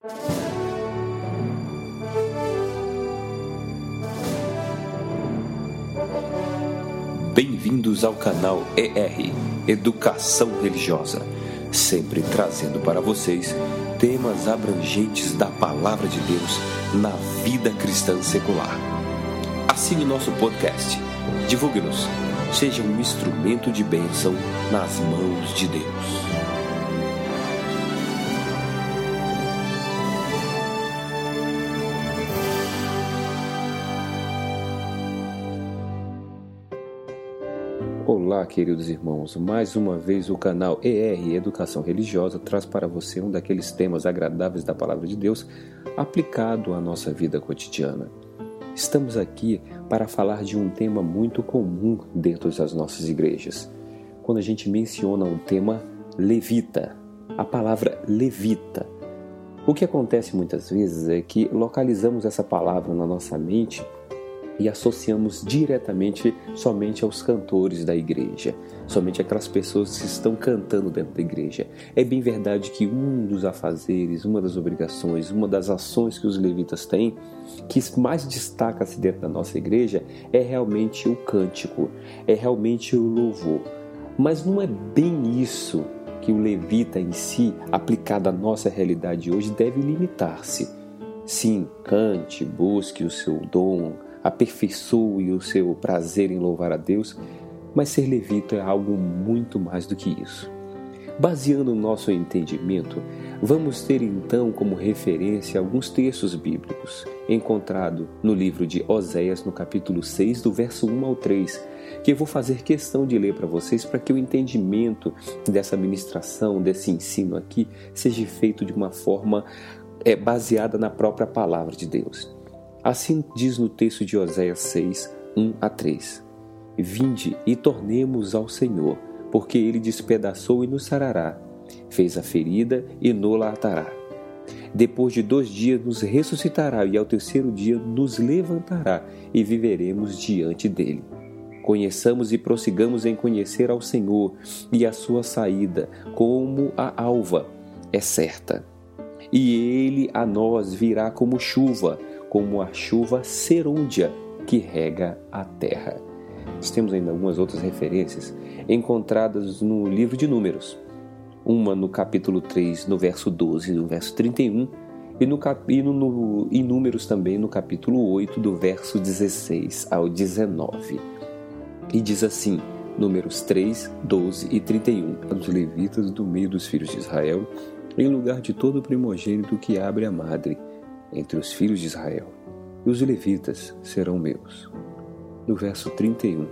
Bem-vindos ao canal ER, Educação Religiosa, sempre trazendo para vocês temas abrangentes da Palavra de Deus na vida cristã secular. Assine nosso podcast, divulgue-nos, seja um instrumento de bênção nas mãos de Deus. Olá, queridos irmãos, mais uma vez o canal ER Educação Religiosa traz para você um daqueles temas agradáveis da Palavra de Deus aplicado à nossa vida cotidiana. Estamos aqui para falar de um tema muito comum dentro das nossas igrejas. Quando a gente menciona o tema levita, a palavra levita, o que acontece muitas vezes é que localizamos essa palavra na nossa mente e associamos diretamente somente aos cantores da igreja, somente aquelas pessoas que estão cantando dentro da igreja. É bem verdade que um dos afazeres, uma das obrigações, uma das ações que os levitas têm, que mais destaca-se dentro da nossa igreja, é realmente o cântico, é realmente o louvor. Mas não é bem isso que o levita em si, aplicado à nossa realidade hoje, deve limitar-se. Sim, cante, busque o seu dom, aperfeiçoe o seu prazer em louvar a Deus, mas ser levita é algo muito mais do que isso. Baseando o nosso entendimento, vamos ter então como referência alguns textos bíblicos, encontrados no livro de Oséias, no capítulo 6, do verso 1 ao 3, que eu vou fazer questão de ler para vocês para que o entendimento dessa ministração, desse ensino aqui, seja feito de uma forma baseada na própria palavra de Deus. Assim diz no texto de Oséias 6, 1 a 3. Vinde e tornemos ao Senhor, porque Ele despedaçou e nos sarará, fez a ferida e nola atará. Depois de 2 dias nos ressuscitará e ao 3º dia nos levantará e viveremos diante dEle. Conheçamos e prossigamos em conhecer ao Senhor, e a sua saída, como a alva, é certa. E Ele a nós virá como a chuva serôdia que rega a terra. Nós temos ainda algumas outras referências encontradas no livro de Números. Uma no capítulo 3, no verso 12 e no verso 31, e Números também no capítulo 8, do verso 16 ao 19. E diz assim, Números 3, 12 e 31. Os levitas do meio dos filhos de Israel, em lugar de todo primogênito que abre a madre, entre os filhos de Israel, e os levitas serão meus. No verso 31,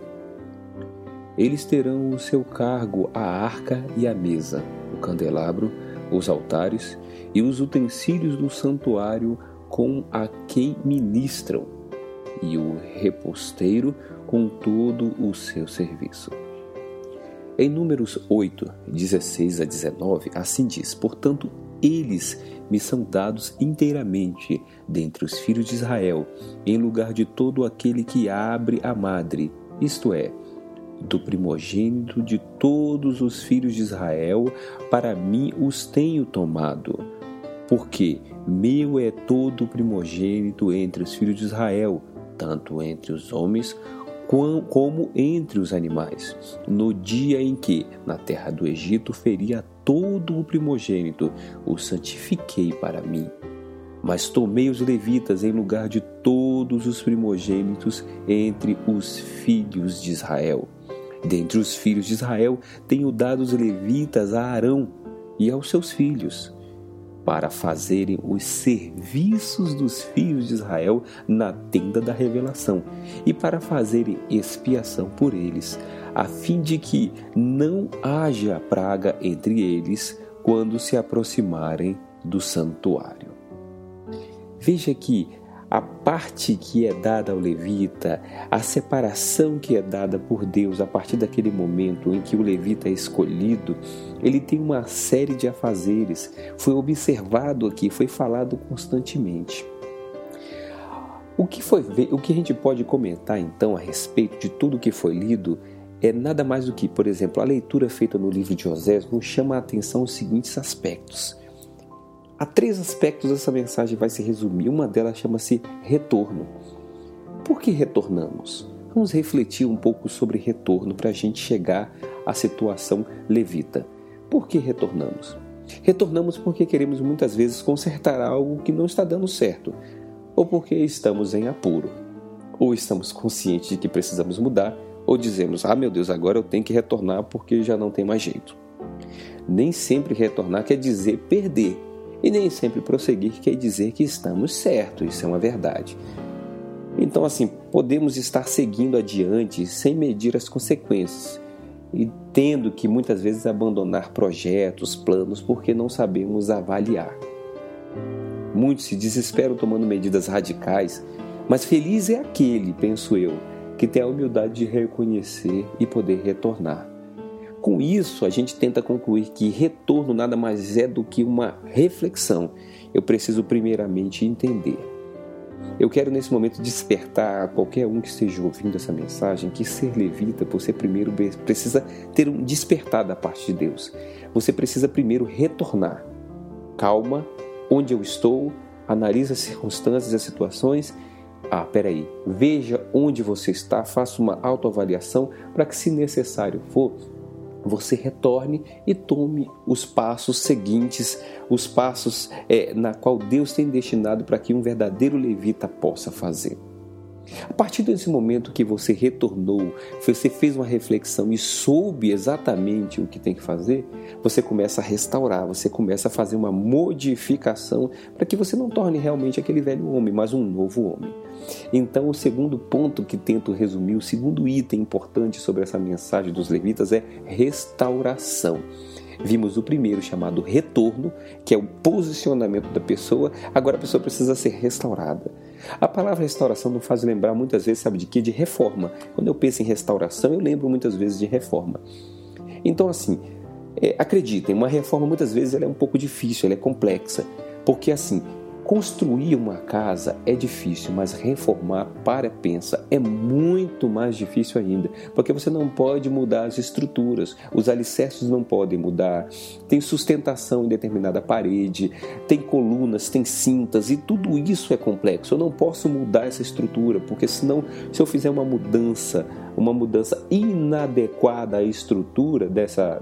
eles terão o seu cargo a arca e a mesa, o candelabro, os altares e os utensílios do santuário com a quem ministram, e o reposteiro com todo o seu serviço. Em Números 8, 16 a 19, assim diz, portanto, eles me são dados inteiramente dentre os filhos de Israel, em lugar de todo aquele que abre a madre, isto é, do primogênito de todos os filhos de Israel, para mim os tenho tomado, porque meu é todo o primogênito entre os filhos de Israel, tanto entre os homens como entre os animais, no dia em que, na terra do Egito, feri a todo o primogênito, o santifiquei para mim. Mas tomei os levitas em lugar de todos os primogênitos entre os filhos de Israel. Dentre os filhos de Israel, tenho dado os levitas a Arão e aos seus filhos, para fazerem os serviços dos filhos de Israel na tenda da revelação e para fazerem expiação por eles, a fim de que não haja praga entre eles quando se aproximarem do santuário. Veja que a parte que é dada ao levita, a separação que é dada por Deus a partir daquele momento em que o levita é escolhido, ele tem uma série de afazeres. Foi observado aqui, foi falado constantemente. O que a gente pode comentar então a respeito de tudo que foi lido é nada mais do que, por exemplo, a leitura feita no livro de Oséias nos chama a atenção os seguintes aspectos. Há 3 aspectos dessa mensagem vai se resumir. Uma delas chama-se retorno. Por que retornamos? Vamos refletir um pouco sobre retorno para a gente chegar à situação levita. Por que retornamos? Retornamos porque queremos muitas vezes consertar algo que não está dando certo, ou porque estamos em apuro, ou estamos conscientes de que precisamos mudar, ou dizemos, meu Deus, agora eu tenho que retornar porque já não tem mais jeito. Nem sempre retornar quer dizer perder, e nem sempre prosseguir quer dizer que estamos certos, isso é uma verdade. Então, podemos estar seguindo adiante sem medir as consequências e tendo que muitas vezes abandonar projetos, planos, porque não sabemos avaliar. Muitos se desesperam tomando medidas radicais, mas feliz é aquele, penso eu, que tem a humildade de reconhecer e poder retornar. Com isso, a gente tenta concluir que retorno nada mais é do que uma reflexão. Eu preciso primeiramente entender. Eu quero nesse momento despertar a qualquer um que esteja ouvindo essa mensagem que ser levita, você primeiro precisa ter um despertar da parte de Deus. Você precisa primeiro retornar. Calma, onde eu estou, analise as circunstâncias e as situações. Peraí, veja onde você está, faça uma autoavaliação para que, se necessário for, você retorne e tome os passos seguintes, os passos na qual Deus tem destinado para que um verdadeiro levita possa fazer. A partir desse momento que você retornou, você fez uma reflexão e soube exatamente o que tem que fazer, você começa a restaurar, você começa a fazer uma modificação para que você não torne realmente aquele velho homem, mas um novo homem. Então, o segundo ponto que tento resumir, o segundo item importante sobre essa mensagem dos levitas é restauração. Vimos o primeiro, chamado retorno, que é o posicionamento da pessoa. Agora a pessoa precisa ser restaurada. A palavra restauração nos faz lembrar muitas vezes, sabe de quê? De reforma. Quando eu penso em restauração, eu lembro muitas vezes de reforma. Então, acreditem, uma reforma muitas vezes ela é um pouco difícil, ela é complexa. Porque construir uma casa é difícil, mas reformar, pensa, é muito mais difícil ainda, porque você não pode mudar as estruturas, os alicerces não podem mudar, tem sustentação em determinada parede, tem colunas, tem cintas e tudo isso é complexo. Eu não posso mudar essa estrutura, porque senão, se eu fizer uma mudança inadequada à estrutura dessa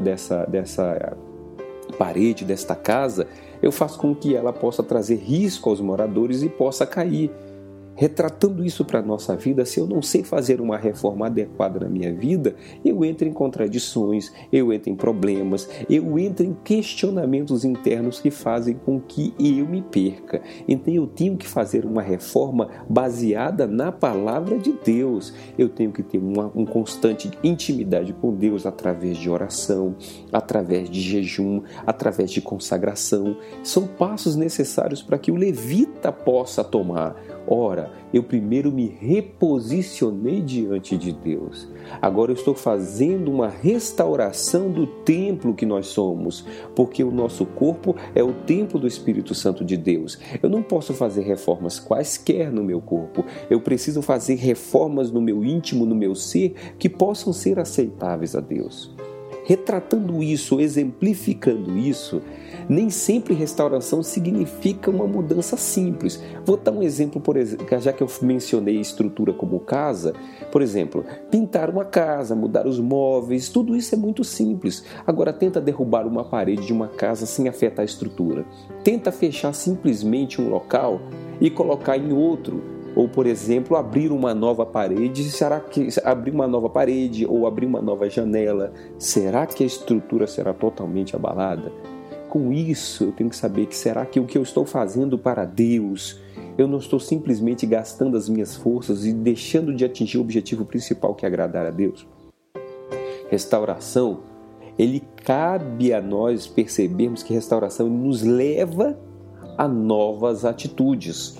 parede, desta casa, eu faço com que ela possa trazer risco aos moradores e possa cair. Retratando isso para a nossa vida, se eu não sei fazer uma reforma adequada na minha vida, eu entro em contradições, eu entro em problemas, eu entro em questionamentos internos que fazem com que eu me perca. Então eu tenho que fazer uma reforma baseada na palavra de Deus. Eu tenho que ter uma constante intimidade com Deus através de oração, através de jejum, através de consagração. São passos necessários para que o levita possa tomar. Ora, eu primeiro me reposicionei diante de Deus. Agora eu estou fazendo uma restauração do templo que nós somos, porque o nosso corpo é o templo do Espírito Santo de Deus. Eu não posso fazer reformas quaisquer no meu corpo. Eu preciso fazer reformas no meu íntimo, no meu ser, que possam ser aceitáveis a Deus. Retratando isso, exemplificando isso, nem sempre restauração significa uma mudança simples. Vou dar um exemplo, já que eu mencionei estrutura como casa. Por exemplo, pintar uma casa, mudar os móveis, tudo isso é muito simples. Agora tenta derrubar uma parede de uma casa sem afetar a estrutura. Tenta fechar simplesmente um local e colocar em outro. Ou, por exemplo, abrir uma nova parede. Será que abrir uma nova parede ou abrir uma nova janela, será que a estrutura será totalmente abalada? Com isso, eu tenho que saber que será que o que eu estou fazendo para Deus, eu não estou simplesmente gastando as minhas forças e deixando de atingir o objetivo principal, que é agradar a Deus? Restauração, cabe a nós percebermos que restauração nos leva a novas atitudes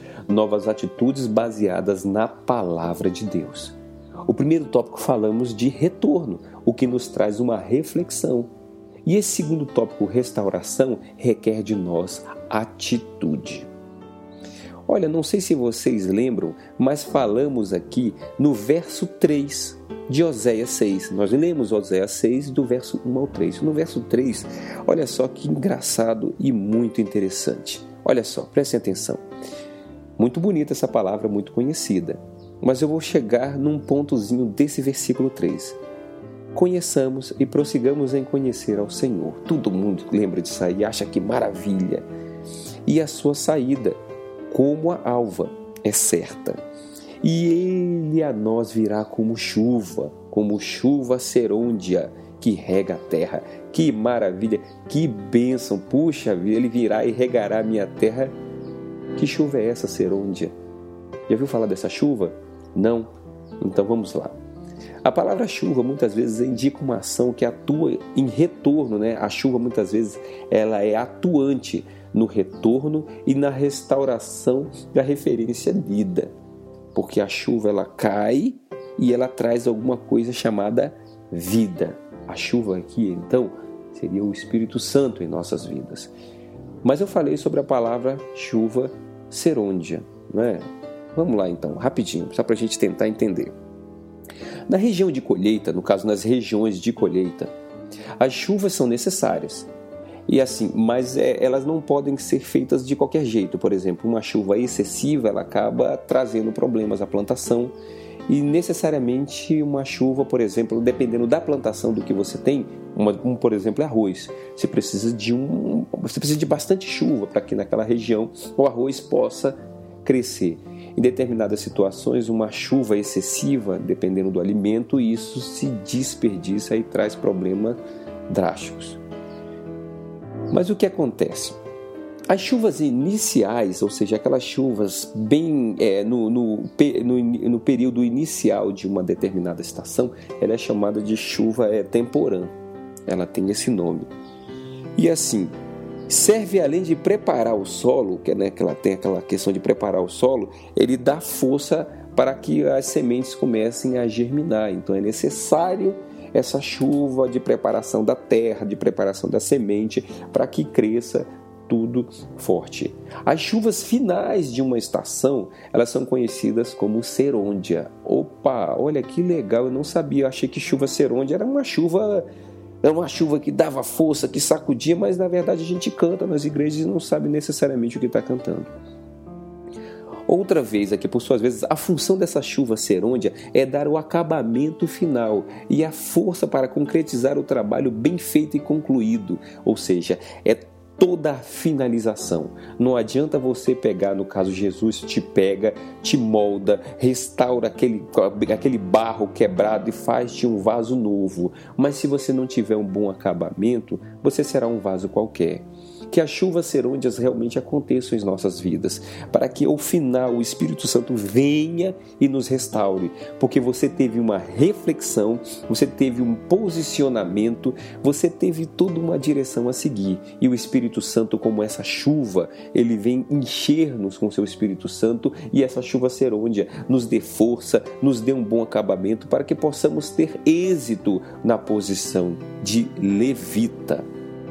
baseadas na palavra de Deus. O primeiro tópico falamos de retorno, o que nos traz uma reflexão. E esse segundo tópico, restauração, requer de nós atitude. Olha, não sei se vocês lembram, mas falamos aqui no verso 3 de Oséias 6. Nós lemos Oséias 6 do verso 1 ao 3. No verso 3, olha só que engraçado e muito interessante. Olha só, prestem atenção. Muito bonita essa palavra, muito conhecida. Mas eu vou chegar num pontozinho desse versículo 3. Conheçamos e prossigamos em conhecer ao Senhor. Todo mundo lembra disso aí, acha que maravilha. E a sua saída, como a alva, é certa. E ele a nós virá como chuva serôndia, que rega a terra. Que maravilha, que bênção. Puxa vida, ele virá e regará a minha terra. Que chuva é essa serôndia? Já ouviu falar dessa chuva? Não? Então vamos lá. A palavra chuva muitas vezes indica uma ação que atua em retorno, né? A chuva muitas vezes ela é atuante no retorno e na restauração da referência lida. Porque a chuva ela cai e ela traz alguma coisa chamada vida. A chuva aqui, então, seria o Espírito Santo em nossas vidas. Mas eu falei sobre a palavra chuva serôndia, não é? Vamos lá então, rapidinho, só para a gente tentar entender. Na região de colheita, no caso nas regiões de colheita, as chuvas são necessárias. E assim, mas elas não podem ser feitas de qualquer jeito. Por exemplo, uma chuva excessiva, ela acaba trazendo problemas à plantação. E necessariamente uma chuva, por exemplo, dependendo da plantação do que você tem, como por exemplo arroz, você precisa de bastante chuva para que naquela região o arroz possa crescer. Em determinadas situações, uma chuva excessiva, dependendo do alimento, isso se desperdiça e traz problemas drásticos. Mas o que acontece? As chuvas iniciais, ou seja, aquelas chuvas bem no período inicial de uma determinada estação, ela é chamada de chuva temporã. Ela tem esse nome. E assim, serve além de preparar o solo, que ela tem aquela questão de preparar o solo, ele dá força para que as sementes comecem a germinar. Então é necessário essa chuva de preparação da terra, de preparação da semente, para que cresça tudo forte. As chuvas finais de uma estação, elas são conhecidas como serôndia. Opa, olha que legal, eu não sabia, eu achei que chuva serôndia era uma chuva que dava força, que sacudia, mas na verdade a gente canta nas igrejas e não sabe necessariamente o que está cantando. Outra vez aqui, por suas vezes, a função dessa chuva serôndia é dar o acabamento final e a força para concretizar o trabalho bem feito e concluído, ou seja, é toda a finalização. Não adianta você pegar, no caso Jesus te pega, te molda, restaura aquele barro quebrado e faz de um vaso novo. Mas se você não tiver um bom acabamento, você será um vaso qualquer. Que as chuvas serôndias realmente aconteçam em nossas vidas, para que ao final o Espírito Santo venha e nos restaure, porque você teve uma reflexão, você teve um posicionamento, você teve toda uma direção a seguir, e o Espírito Santo, como essa chuva, ele vem encher-nos com o seu Espírito Santo, e essa chuva serôndia nos dê força, nos dê um bom acabamento, para que possamos ter êxito na posição de levita.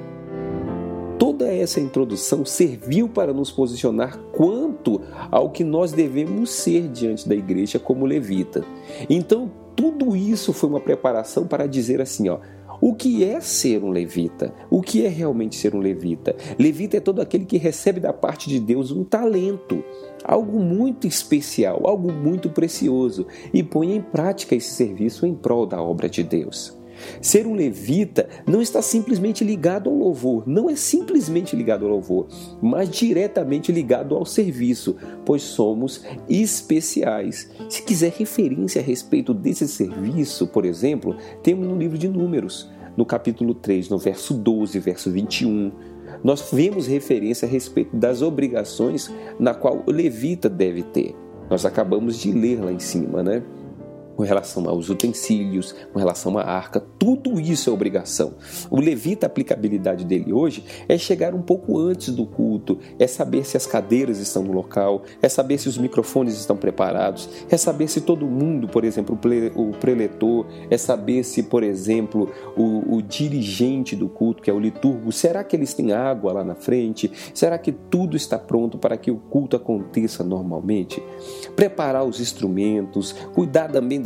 Toda essa introdução serviu para nos posicionar quanto ao que nós devemos ser diante da igreja como levita. Então, tudo isso foi uma preparação para dizer assim, o que é ser um levita? O que é realmente ser um levita? Levita é todo aquele que recebe da parte de Deus um talento, algo muito especial, algo muito precioso, e põe em prática esse serviço em prol da obra de Deus. Ser um levita não está simplesmente ligado ao louvor, não é simplesmente ligado ao louvor, mas diretamente ligado ao serviço, pois somos especiais. Se quiser referência a respeito desse serviço, por exemplo, temos no livro de Números, no capítulo 3, no verso 12, verso 21, nós vemos referência a respeito das obrigações na qual o levita deve ter. Nós acabamos de ler lá em cima, né? Com relação aos utensílios, com relação à arca, tudo isso é obrigação. O levita, a aplicabilidade dele hoje é chegar um pouco antes do culto, é saber se as cadeiras estão no local, é saber se os microfones estão preparados, é saber se todo mundo, por exemplo, o preletor, é saber se, por exemplo, o dirigente do culto, que é o liturgo, será que eles têm água lá na frente? Será que tudo está pronto para que o culto aconteça normalmente? Preparar os instrumentos, cuidar também das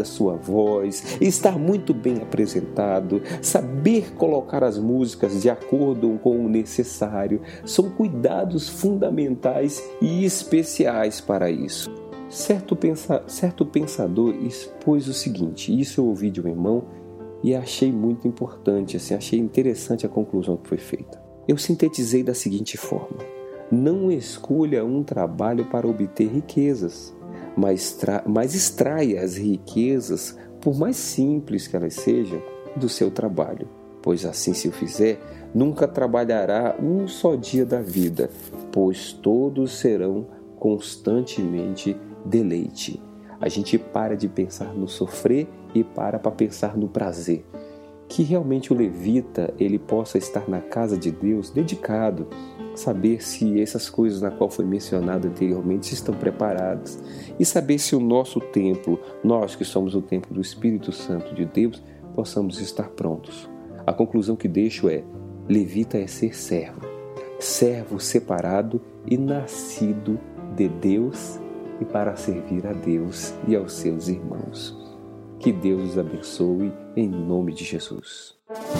da sua voz, estar muito bem apresentado, saber colocar as músicas de acordo com o necessário, são cuidados fundamentais e especiais para isso. Certo pensador expôs o seguinte, isso eu ouvi de um irmão e achei muito importante, achei interessante a conclusão que foi feita. Eu sintetizei da seguinte forma: não escolha um trabalho para obter riquezas, mas extraia as riquezas, por mais simples que elas sejam, do seu trabalho. Pois assim, se o fizer, nunca trabalhará um só dia da vida, pois todos serão constantemente deleite. A gente para de pensar no sofrer e para pensar no prazer. Que realmente o levita ele possa estar na casa de Deus dedicado, saber se essas coisas na qual foi mencionado anteriormente estão preparadas e saber se o nosso templo, nós que somos o templo do Espírito Santo de Deus, possamos estar prontos. A conclusão que deixo é: levita é ser servo, servo separado e nascido de Deus e para servir a Deus e aos seus irmãos. Que Deus os abençoe em nome de Jesus.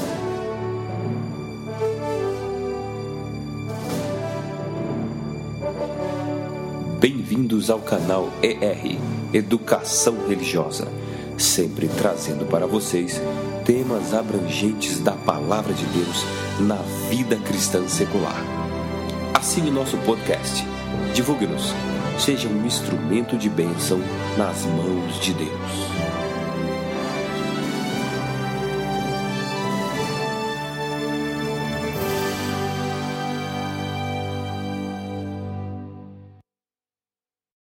Bem-vindos ao canal ER, Educação Religiosa, sempre trazendo para vocês temas abrangentes da Palavra de Deus na vida cristã secular. Assine nosso podcast, divulgue-nos, seja um instrumento de bênção nas mãos de Deus.